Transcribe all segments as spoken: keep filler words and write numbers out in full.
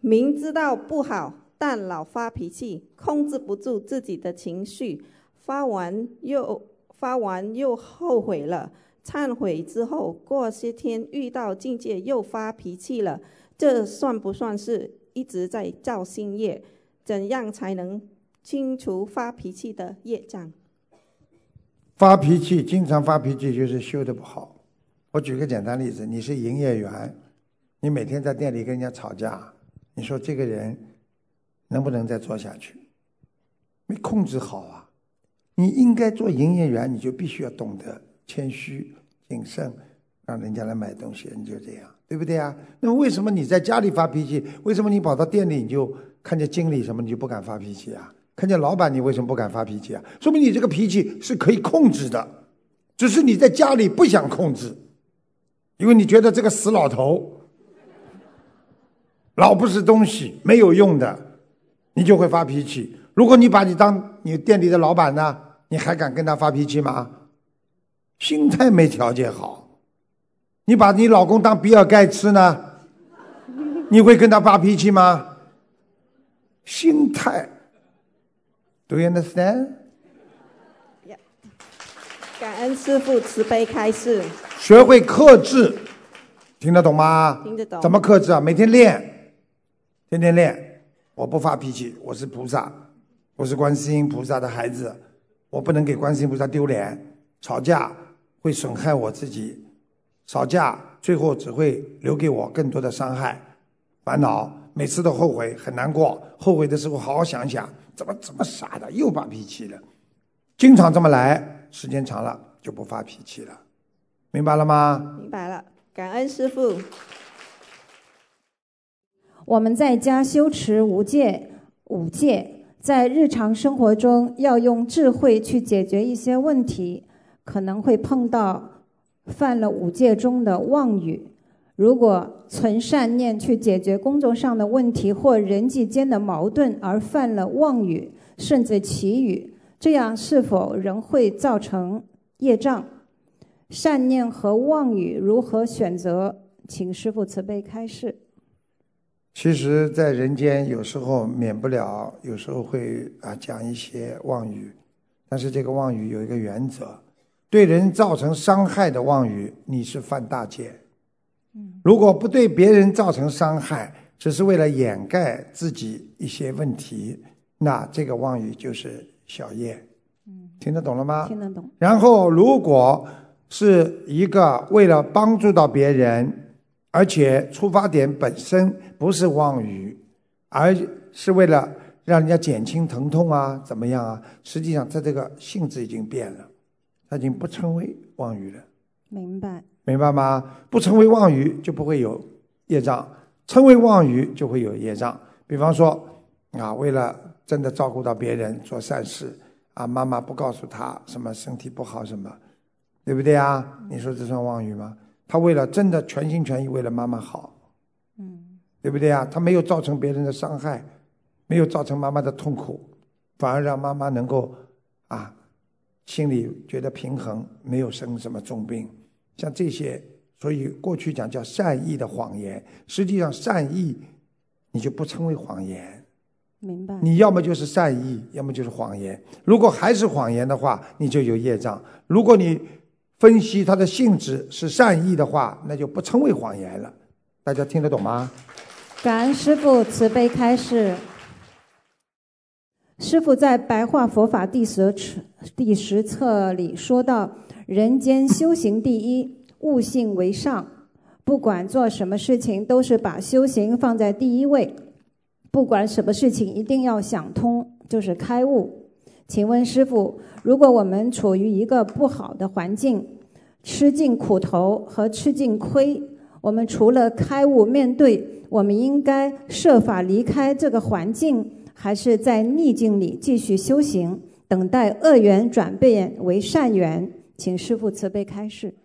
明知道不好，但老发脾气，控制不住自己的情绪，发完又发完又后悔了，忏悔之后，过些天遇到境界又发脾气了，这算不算是一直在造新业？怎样才能清除发脾气的业障？ 发脾气，经常发脾气就是修得不好。我举个简单例子，你是营业员，你每天在店里跟人家吵架，你说这个人能不能再做下去？没控制好啊！你应该做营业员，你就必须要懂得谦虚、谨慎，让人家来买东西，你就这样，对不对啊？那么为什么你在家里发脾气？为什么你跑到店里你就看见经理什么你就不敢发脾气啊？看见老板你为什么不敢发脾气啊？说明你这个脾气是可以控制的，只是你在家里不想控制，因为你觉得这个死老头老不是东西，没有用的，你就会发脾气。如果你把你当你店里的老板呢，你还敢跟他发脾气吗？心态没调节好。你把你老公当比尔盖茨呢，你会跟他发脾气吗？心态。Do you understand? Yeah. 感恩师父慈悲开示。 学会克制，听得懂吗？ 听得懂。 怎么克制啊？每天练，天天练。我不发脾气，我是菩萨，我是观世音菩萨的孩子，我不能给观世音菩萨丢脸。吵架会损害我自己，吵架最后只会留给我更多的伤害、烦恼，每次都后悔，很难过。后悔的时候好好想想，怎么这么傻的，又发脾气了。经常这么来，时间长了就不发脾气了。明白了吗？ 明白了，感恩师父。 我们在家修持无戒、五戒，在日常生活中要用智慧去解决一些问题，可能会碰到犯了五戒中的妄语。如果存善念去解决工作上的问题或人际间的矛盾，而犯了妄语甚至绮语，这样是否仍会造成业障？善念和妄语如何选择？请师父慈悲开示。 其实在人间有时候免不了，有时候会啊讲一些妄语，但是这个妄语有一个原则，对人造成伤害的妄语你是犯大戒。如果不对别人造成伤害，只是为了掩盖自己一些问题，那这个妄语就是小业。听得懂了吗？ 听得懂。 然后如果是一个为了帮助到别人，而且出发点本身不是妄语，而是为了让人家减轻疼痛啊，怎么样啊？实际上他这个性质已经变了，他已经不称为妄语了。 明白。 明白吗？不成为妄语就不会有业障，成为妄语就会有业障。比方说啊，为了真的照顾到别人做善事啊，妈妈不告诉他什么身体不好什么，对不对啊？你说这算妄语吗？他为了真的全心全意为了妈妈好， 嗯， 对不对啊？他没有造成别人的伤害，没有造成妈妈的痛苦，反而让妈妈能够啊心里觉得平衡，没有生什么重病。像这些，所以过去讲叫善意的谎言，实际上善意你就不称为谎言。 明白。 你要么就是善意，要么就是谎言。如果还是谎言的话，你就有业障。如果你分析它的性质是善意的话，那就不称为谎言了。大家听得懂吗？ 感恩师父慈悲开示。师父在白话佛法第十第十册里说到，人间修行第一，悟性为上。不管做什么事情，都是把修行放在第一位。不管什么事情，一定要想通，就是开悟。请问师父，如果我们处于一个不好的环境，吃尽苦头和吃尽亏，我们除了开悟面对，我们应该设法离开这个环境，还是在逆境里继续修行，等待恶缘转变为善缘？请师父慈悲开示。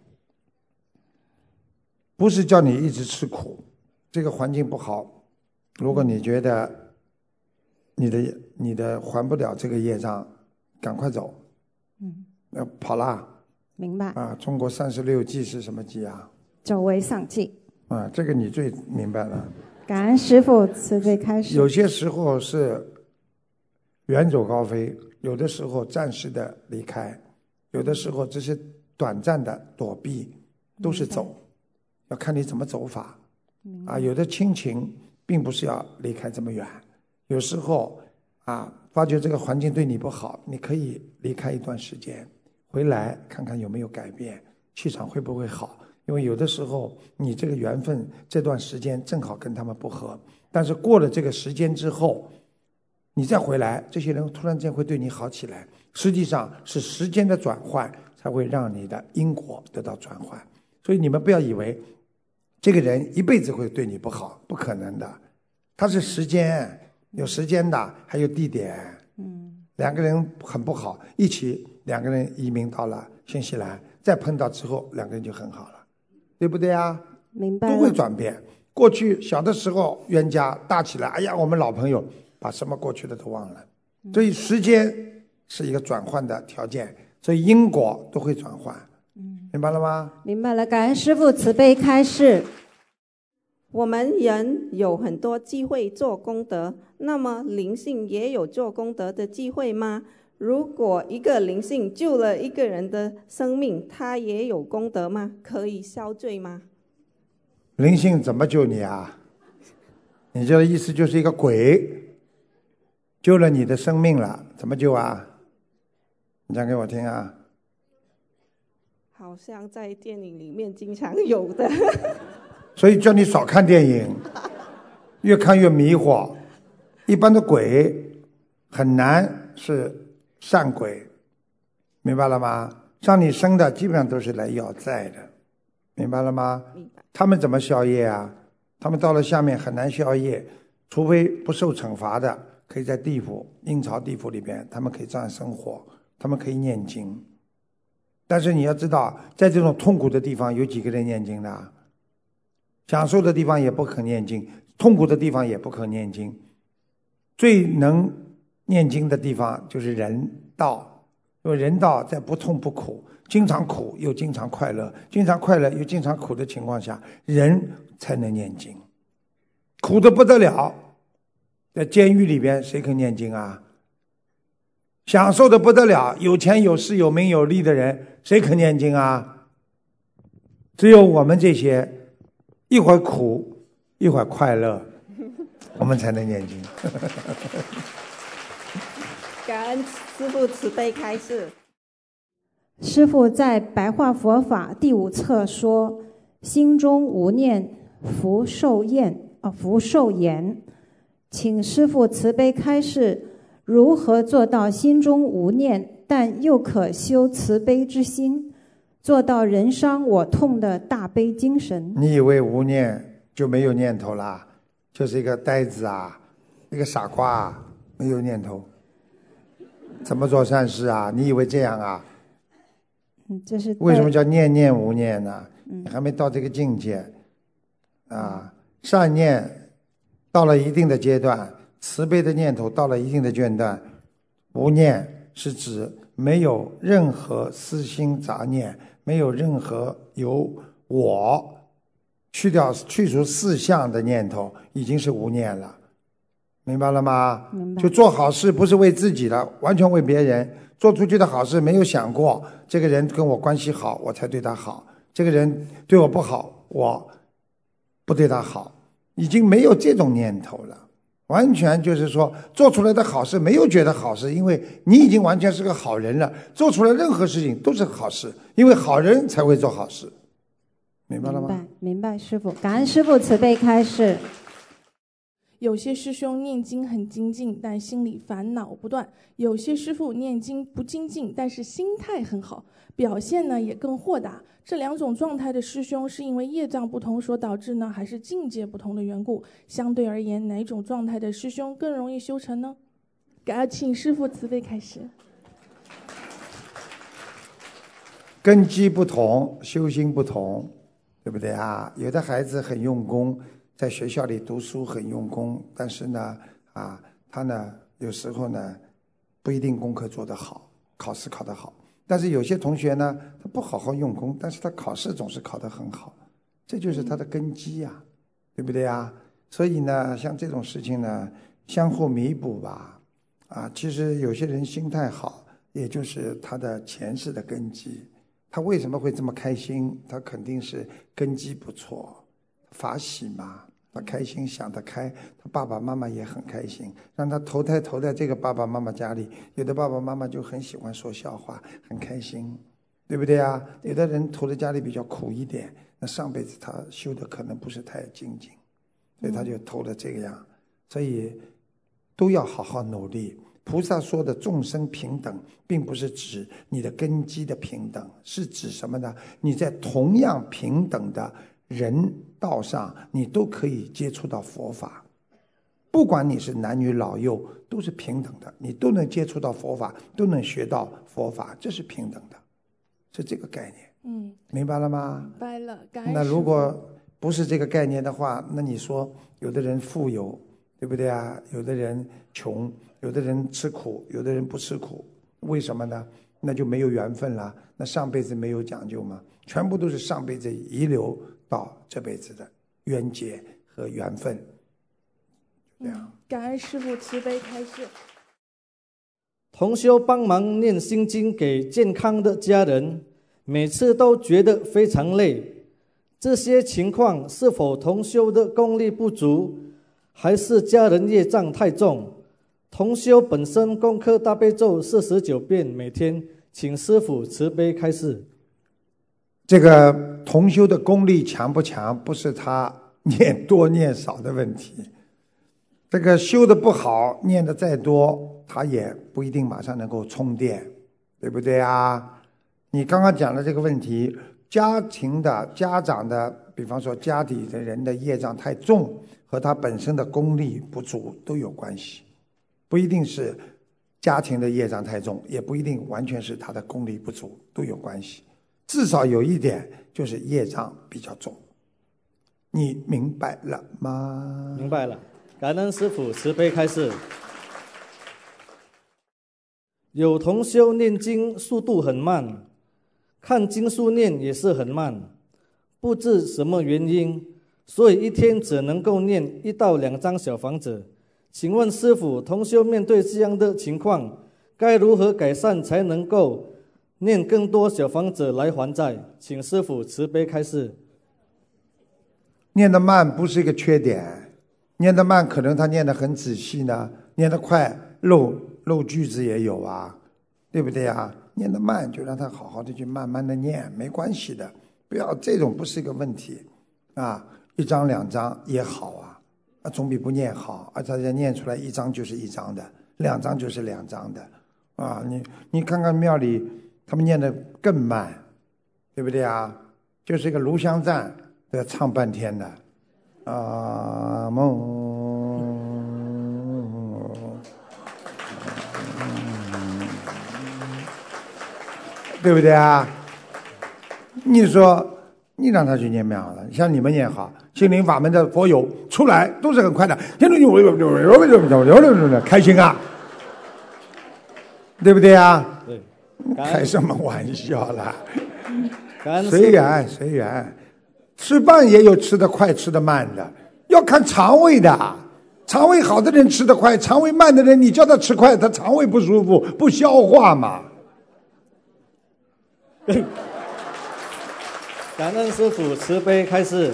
不是叫你一直吃苦，这个环境不好，如果你觉得你的你的还不了这个业障，赶快走。 嗯， 要跑啦。 明白。 啊，中国三十六计是什么计啊？ 走为上计。 啊，这个你最明白了。 感恩师父慈悲开示。 有些时候是远走高飞，有的时候暂时的离开，有的时候只是短暂的躲避，都是走，要看你怎么走法。啊，有的亲情并不是要离开这么远，有时候啊，发觉这个环境对你不好，你可以离开一段时间，回来看看有没有改变，气场会不会好。因为有的时候你这个缘分这段时间正好跟他们不合，但是过了这个时间之后，你再回来，这些人突然间会对你好起来。实际上是时间的转换才会让你的因果得到转换。所以你们不要以为这个人一辈子会对你不好，不可能的。他是时间，有时间的，还有地点。嗯，两个人很不好，一起两个人移民到了新西兰，再碰到之后，两个人就很好了。对不对啊？ 明白了。 都会转变。过去小的时候冤家大起来，哎呀，我们老朋友，把什么过去的都忘了。所以时间是一个转换的条件，所以因果都会转换。嗯，明白了吗？ 明白了，感恩师父慈悲开示。 我们人有很多机会做功德，那么灵性也有做功德的机会吗？如果一个灵性救了一个人的生命，他也有功德吗？可以消罪吗？ 灵性怎么救你啊？你这个意思就是一个鬼救了你的生命了，怎么救啊？你讲给我听啊。 好像在电影里面经常有的。 所以叫你少看电影，越看越迷惑。一般的鬼很难是善鬼，明白了吗？上你生的基本上都是来要债的，明白了吗？他们怎么消业啊？他们到了下面很难消业，除非不受惩罚的，可以在地府阴曹地府里边，他们可以这样生活，他们可以念经。但是你要知道，在这种痛苦的地方，有几个人念经的？享受的地方也不可念经，痛苦的地方也不可念经。最能念经的地方就是人道，因为人道在不痛不苦，经常苦又经常快乐，经常快乐又经常苦的情况下，人才能念经。苦得不得了，在监狱里边谁肯念经啊？享受的不得了，有钱有势有名有利的人谁肯念经啊？只有我们这些一会儿苦一会儿快乐，我们才能念经。 感恩师父慈悲开示。 师父在白话佛法第五册说：“心中无念，福寿延啊，福寿延。”请师父慈悲开示，如何做到心中无念，但又可修慈悲之心，做到人伤我痛的大悲精神？ 你以为无念就没有念头啦？就是一个呆子啊，一个傻瓜啊，没有念头，怎么做善事啊？你以为这样啊？ 嗯，这是为什么叫念念无念呢？嗯、你还没到这个境界啊！善念到了一定的阶段，慈悲的念头到了一定的阶段，无念是指没有任何私心杂念，没有任何由我去掉去除四相的念头，已经是无念了，明白了吗？ 明白。 就做好事不是为自己的，完全为别人。做出去的好事没有想过这个人跟我关系好我才对他好，这个人对我不好我不对他好，已经没有这种念头了。完全就是说做出来的好事没有觉得好事，因为你已经完全是个好人了，做出来任何事情都是好事，因为好人才会做好事，明白了吗？ 明白，明白师父，感恩师父慈悲开示。 有些师兄念经很精进，但心里烦恼不断；有些师父念经不精进，但是心态很好，表现呢也更豁达。这两种状态的师兄是因为业障不同所导致呢，还是境界不同的缘故？相对而言，哪种状态的师兄更容易修成呢？感恩请师父慈悲开始。 根基不同，修心不同，对不对啊？有的孩子很用功，在学校里读书很用功，但是呢，啊，他呢有时候呢不一定功课做得好，考试考得好。但是有些同学呢，他不好好用功，但是他考试总是考得很好，这就是他的根基呀、啊，对不对呀？ 所以呢，像这种事情呢，相互弥补吧。啊，其实有些人心态好，也就是他的前世的根基。他为什么会这么开心？他肯定是根基不错，法喜嘛。他开心想得开，他爸爸妈妈也很开心，让他投胎投在这个爸爸妈妈家里。有的爸爸妈妈就很喜欢说笑话，很开心，对不对啊？有的人投在家里比较苦一点，那上辈子他修的可能不是太精进，所以他就投了这个样。所以都要好好努力。菩萨说的众生平等，并不是指你的根基的平等，是指什么呢？你在同样平等的人道上，你都可以接触到佛法，不管你是男女老幼，都是平等的，你都能接触到佛法，都能学到佛法，这是平等的，是这个概念。 嗯， 明白了吗？ 明白了。感恩那师父如果不是这个概念的话，那你说有的人富有，对不对啊？有的人穷，有的人吃苦，有的人不吃苦，为什么呢？那就没有缘分了。那上辈子没有讲究吗？全部都是上辈子遗留到这辈子的冤结和缘分。这样。 嗯，感恩师父慈悲开示。 同修帮忙念心经给健康的家人，每次都觉得非常累。这些情况是否同修的功力不足，还是家人业障太重？同修本身功课大悲咒四十九遍每天，请师父慈悲开示。 这个同修的功力强不强，不是他念多念少的问题。这个修的不好，念的再多，他也不一定马上能够充电，对不对啊？你刚刚讲的这个问题，家庭的家长的，比方说家里的人的业障太重，和他本身的功力不足都有关系，不一定是家庭的业障太重，也不一定完全是他的功力不足，都有关系。至少有一点就是业障比较重，你明白了吗？ 明白了，感恩师父慈悲开示。有同修念经速度很慢，看经书念也是很慢，不知什么原因，所以一天只能够念一到两张小房子。请问师父，同修面对这样的情况，该如何改善才能够念更多小房子来还债？请师父慈悲开示。 念得慢不是一个缺点，念得慢可能他念得很仔细呢，念得快漏漏句子也有啊，对不对啊？念得慢就让他好好的去慢慢的念，没关系的，不要这种不是一个问题啊，一张两张也好啊，啊总比不念好，而且念出来一张就是一张的，两张就是两张的啊，你你看看庙里他们念得更慢，对不对啊？就是一个炉香赞都要唱半天的啊梦。对不对啊？你说你让他去念庙了，像你们念好，心灵法门的佛友出来都是很快的，开心啊，对不对啊？ 对， 开什么玩笑啦？ 感恩随缘随缘，吃饭也有吃得快吃得慢的，要看肠胃的。肠胃好的人吃得快，肠胃慢的人你叫他吃快，他肠胃不舒服不消化嘛。 感恩师父慈悲开示。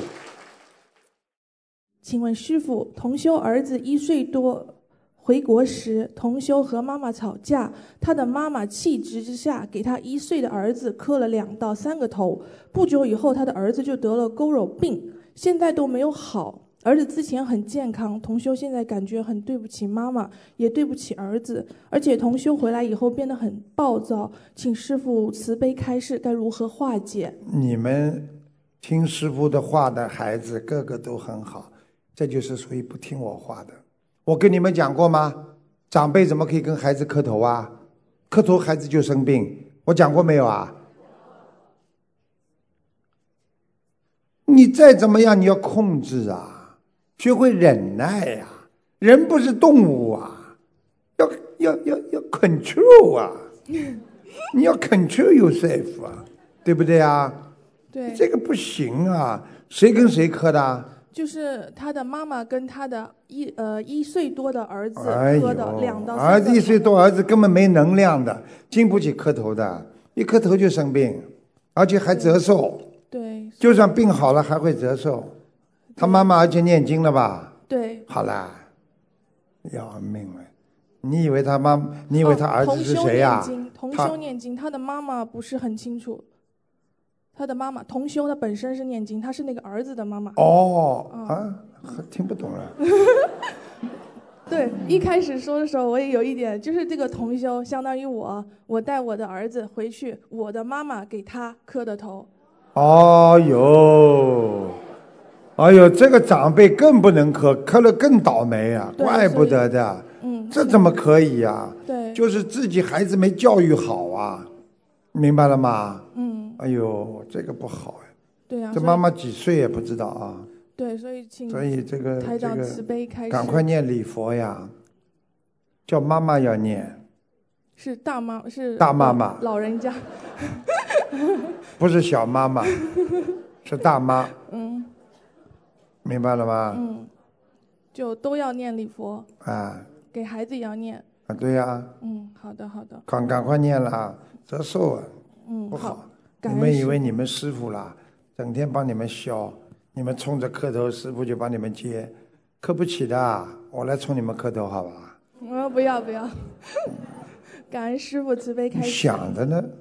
请问师父，同修儿子一岁多回国时，同修和妈妈吵架，他的妈妈气急之下给他一岁的儿子磕了两到三个头。不久以后，他的儿子就得了佝偻病，现在都没有好。儿子之前很健康，同修现在感觉很对不起妈妈，也对不起儿子，而且同修回来以后变得很暴躁，请师父慈悲开示，该如何化解？ 你们听师父的话的孩子个个都很好，这就是属于不听我话的。我跟你们讲过吗？长辈怎么可以跟孩子磕头啊？磕头孩子就生病，我讲过没有啊？你再怎么样你要控制啊，学会忍耐呀、啊，人不是动物啊，要要要要 control 啊，你要 control yourself 啊，对不对啊？ 对， 这个不行啊，谁跟谁磕的？ 就是他的妈妈跟他的一呃一岁多的儿子哎磕的两到三儿个子一岁多，儿子根本没能量的，经不起磕头的，一磕头就生病，而且还折寿。 对， 就算病好了还会折寿。他妈妈而且念经了吧？ 对。 好啦，要命了！你以为他妈？你以为他儿子是谁呀、啊？ 同修念经，他的妈妈不是很清楚。他的妈妈同修，他本身是念经，他是那个儿子的妈妈。 哦， 嗯、 啊，听不懂了。 对，一开始说的时候我也有一点，就是这个同修相当于我，我带我的儿子回去，我的妈妈给他磕的头。 哦哟，哎呦，这个长辈更不能磕，磕了更倒霉啊，怪不得的。 嗯， 这怎么可以呀、啊？ 对， 就是自己孩子没教育好啊，明白了吗？ 嗯。 哎呦，这个不好哎。 对啊。 这妈妈几岁也不知道啊。 对，所以请。 所以这个台长慈悲开始。 赶快念礼佛呀，叫妈妈要念。 是大妈，是大妈妈， 老人家。 不是小妈妈，是大妈。 嗯。 明白了吗？ 嗯。就都要念礼佛。 啊。 给孩子也要念。 啊，对呀、啊。 嗯，好的，好的。 赶赶快念了，折寿啊。 嗯， 不好。 好你们以为你们师傅啦，整天帮你们消，你们冲着磕头，师傅就帮你们接，磕不起的。我来冲你们磕头，好吧？ 我不要不要。感恩师父慈悲开示。 想着呢。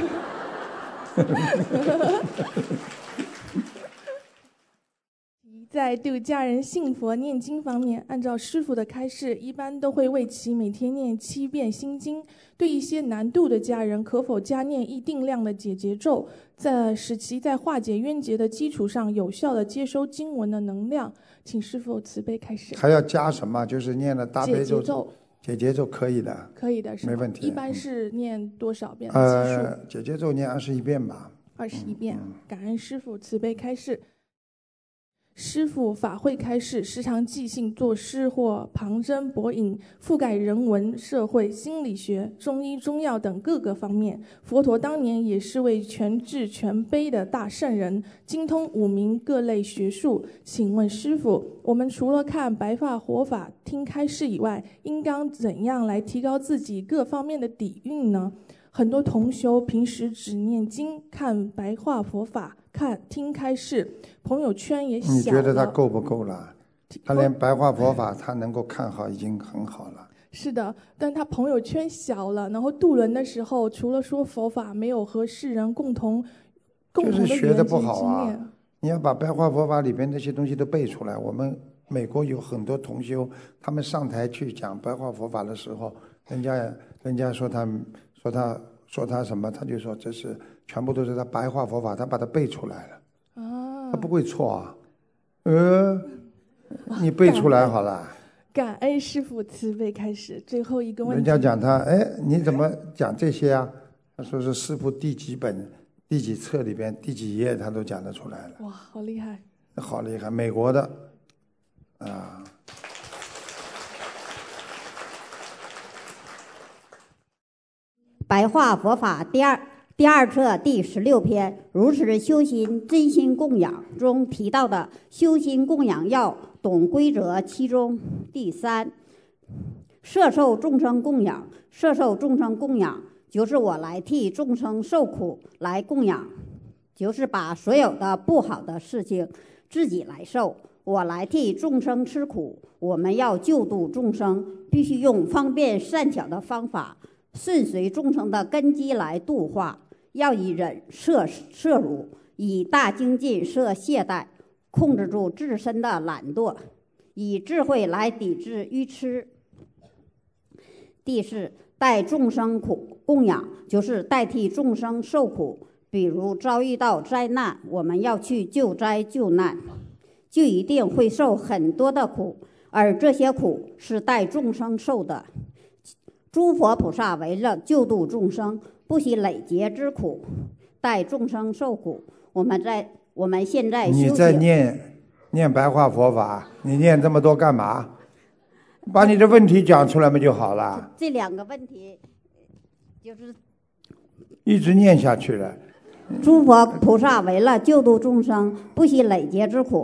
在度家人信佛念经方面，按照师父的开示，一般都会为其每天念七遍心经。对一些难度的家人，可否加念一定量的解结咒，在使其在化解冤结的基础上，有效的接收经文的能量？请师父慈悲开示。 还要加什么？就是念了大悲咒。 解结咒。 解结咒可以的。 可以的，是没问题。 一般是念多少遍？ 呃，解结咒念二十一遍吧。 二十一遍。 嗯、 感恩师父慈悲开示。师父法会开示，时常即兴作诗或旁征博引，覆盖人文、社会、心理学、中医、中药等各个方面。佛陀当年也是位全智全悲的大圣人，精通五明各类学术。请问师父，我们除了看白话活法、听开示以外，应当怎样来提高自己各方面的底蕴呢？很多同修平时只念经、看白话佛法、看听开示，朋友圈也小了。 你觉得他够不够了？他连白话佛法他能够看好，已经很好了。 是的，但他朋友圈小了，然后渡人的时候，除了说佛法，没有和世人共同共同的就是学的不好啊。 你要把白话佛法里边那些东西都背出来。我们美国有很多同修，他们上台去讲白话佛法的时候，人家人家说他。说他说他什么，他就说这是全部都是他白话佛法，他把它背出来了。啊，他不会错啊。呃，你背出来好了。 感恩师父慈悲开始。最后一个问题。 人家讲他，哎，你怎么讲这些啊？他说是师父第几本、第几册里边第几页，他都讲得出来了。 哇，好厉害！ 好厉害，美国的，啊。 白话佛法第二第二册第十六篇，如实修心真心供养中提到的修心供养要懂规则，其中第三，摄受众生供养。摄受众生供养就是我来替众生受苦来供养，就是把所有的不好的事情自己来受，我来替众生吃苦。我们要救度众生，必须用方便善巧的方法，顺随众生的根基来度化，要以忍摄摄辱，以大精进摄懈怠，控制住自身的懒惰，以智慧来抵制愚痴。第四，代众生苦供养，就是代替众生受苦。比如遭遇到灾难，我们要去救灾救难，就一定会受很多的苦，而这些苦是代众生受的。诸佛菩萨为了救度众生，不惜累劫之苦，代众生受苦。我们在我们现在修行， 你在念念白话佛法，你念这么多干嘛？把你的问题讲出来嘛就好了。 这两个问题就是一直念下去了。 诸佛菩萨为了救度众生，不惜累劫之苦，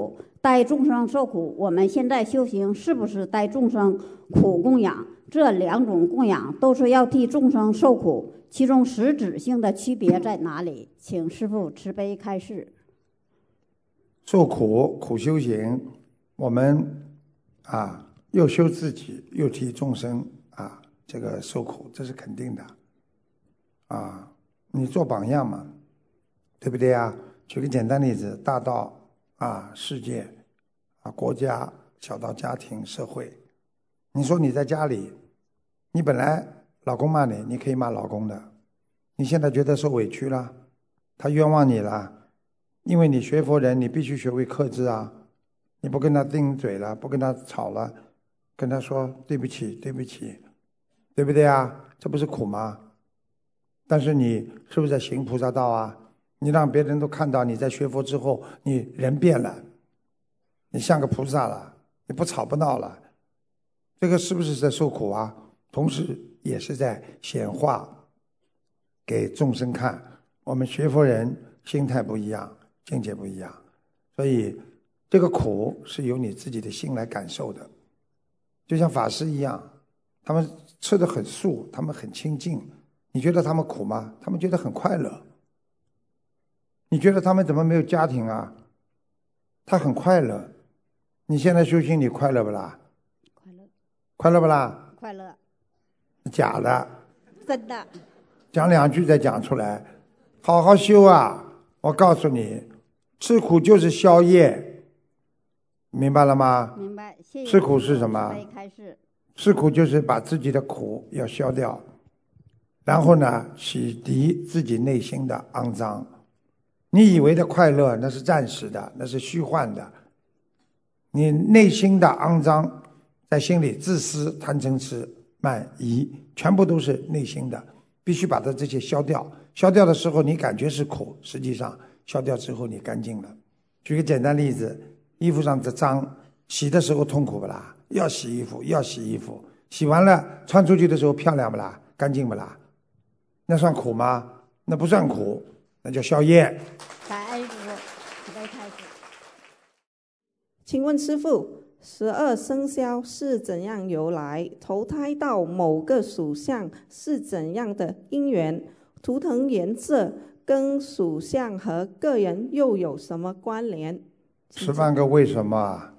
代众生受苦。我们现在修行是不是代众生苦供养？这两种供养都是要替众生受苦，其中实质性的区别在哪里？请师父慈悲开示。 受苦苦修行，我们啊又修自己，又替众生啊这个受苦，这是肯定的。啊，你做榜样嘛，对不对呀？举个简单例子，大到啊世界啊国家，小到家庭社会。你说你在家里，你本来老公骂你，你可以骂老公的，你现在觉得受委屈了，他冤枉你了，因为你学佛人，你必须学会克制啊，你不跟他顶嘴了，不跟他吵了，跟他说对不起对不起，对不对啊？这不是苦吗？但是你是不是在行菩萨道啊？你让别人都看到你在学佛之后，你人变了，你像个菩萨了，你不吵不闹了，这个是不是在受苦啊？同时也是在显化给众生看，我们学佛人心态不一样，境界不一样，所以这个苦是由你自己的心来感受的。就像法师一样，他们吃得很素，他们很清净，你觉得他们苦吗？他们觉得很快乐。你觉得他们怎么没有家庭啊？他很快乐。你现在修行，你快乐不啦？ 快乐。 快乐不啦？ 快乐。 假的。 真的。 讲两句再讲出来，好好修啊！我告诉你，吃苦就是消业，明白了吗？ 明白。谢谢。 吃苦是什么？ 开示。 吃苦就是把自己的苦要消掉，然后呢，洗涤自己内心的肮脏。你以为的快乐那是暂时的，那是虚幻的。你内心的肮脏，在心里自私、贪嗔痴慢疑，全部都是内心的，必须把它这些消掉。消掉的时候你感觉是苦，实际上消掉之后你干净了。举个简单例子，衣服上的脏，洗的时候痛苦不啦？要洗衣服，要洗衣服，洗完了穿出去的时候漂亮不啦？干净不啦？那算苦吗？那不算苦，那叫消业。 感恩师父，慈悲开示。 请问师父，十二生肖是怎样由来？投胎到某个属相是怎样的因缘？图腾颜色跟属相和个人又有什么关联？ 十万个为什么啊？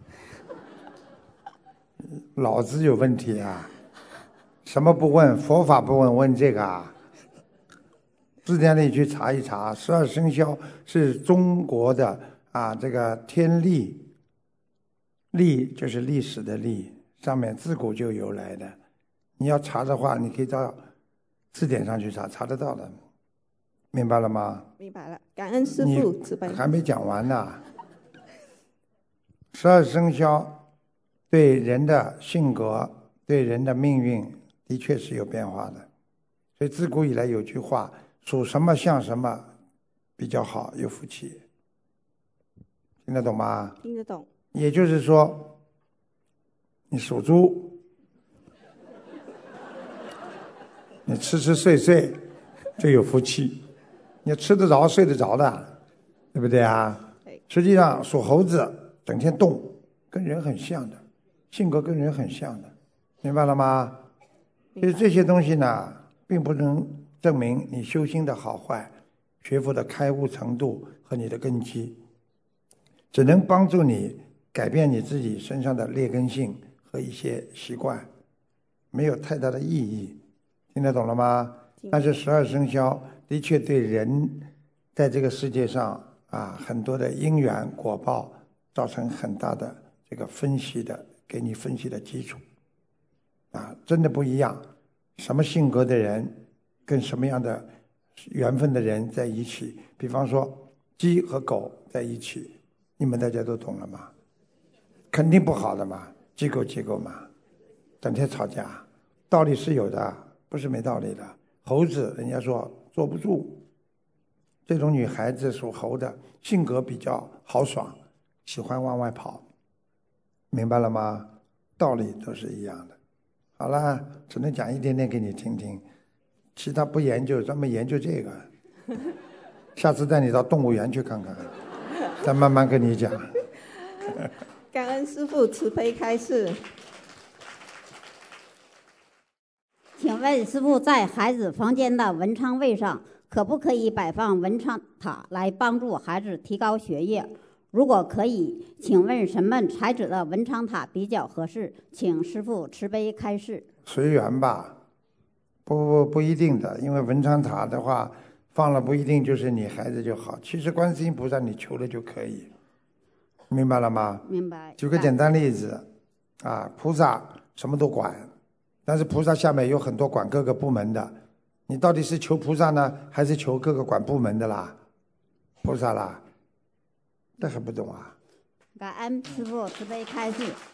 脑子有问题啊！什么不问？佛法不问，问这个啊？字典里去查一查，十二生肖是中国的啊，这个天历，历就是历史的历，上面自古就有来的。你要查的话，你可以到字典上去查，查得到的，明白了吗？ 明白了，感恩师父慈悲。 还没讲完呢。十二生肖对人的性格、对人的命运，的确是有变化的。所以自古以来有句话，属什么像什么比较好，有福气。听得懂吗？ 听得懂。 也就是说，你属猪，你吃吃睡睡就有福气，你吃得着睡得着的，对不对啊？实际上属猴子整天动，跟人很像的，性格跟人很像的，明白了吗？所以这些东西呢，并不能证明你修心的好坏，学佛的开悟程度和你的根基，只能帮助你改变你自己身上的劣根性和一些习惯，没有太大的意义。听得懂了吗？但是十二生肖的确对人在这个世界上啊，很多的因缘果报造成很大的这个分析的，给你分析的基础啊，真的不一样。什么性格的人跟什么样的缘分的人在一起，比方说鸡和狗在一起，你们大家都懂了吗？肯定不好的嘛，鸡狗鸡狗嘛，整天吵架，道理是有的，不是没道理的。猴子人家说坐不住，这种女孩子属猴的，性格比较豪爽，喜欢往外跑，明白了吗？道理都是一样的。好了，只能讲一点点给你听听，其他不研究，专门研究这个。下次带你到动物园去看看，再慢慢跟你讲。 感恩师父慈悲开示。 请问师父，在孩子房间的文昌位上，可不可以摆放文昌塔来帮助孩子提高学业？如果可以，请问什么材质的文昌塔比较合适？请师父慈悲开示。 随缘吧，不不不一定的，因为文昌塔的话放了不一定就是你孩子就好。其实观世音菩萨你求了就可以，明白了吗？ 明白。 举个简单例子，啊，菩萨什么都管，但是菩萨下面有很多管各个部门的，你到底是求菩萨呢，还是求各个管部门的啦？菩萨啦，这还不懂啊？ 感恩师父慈悲开示。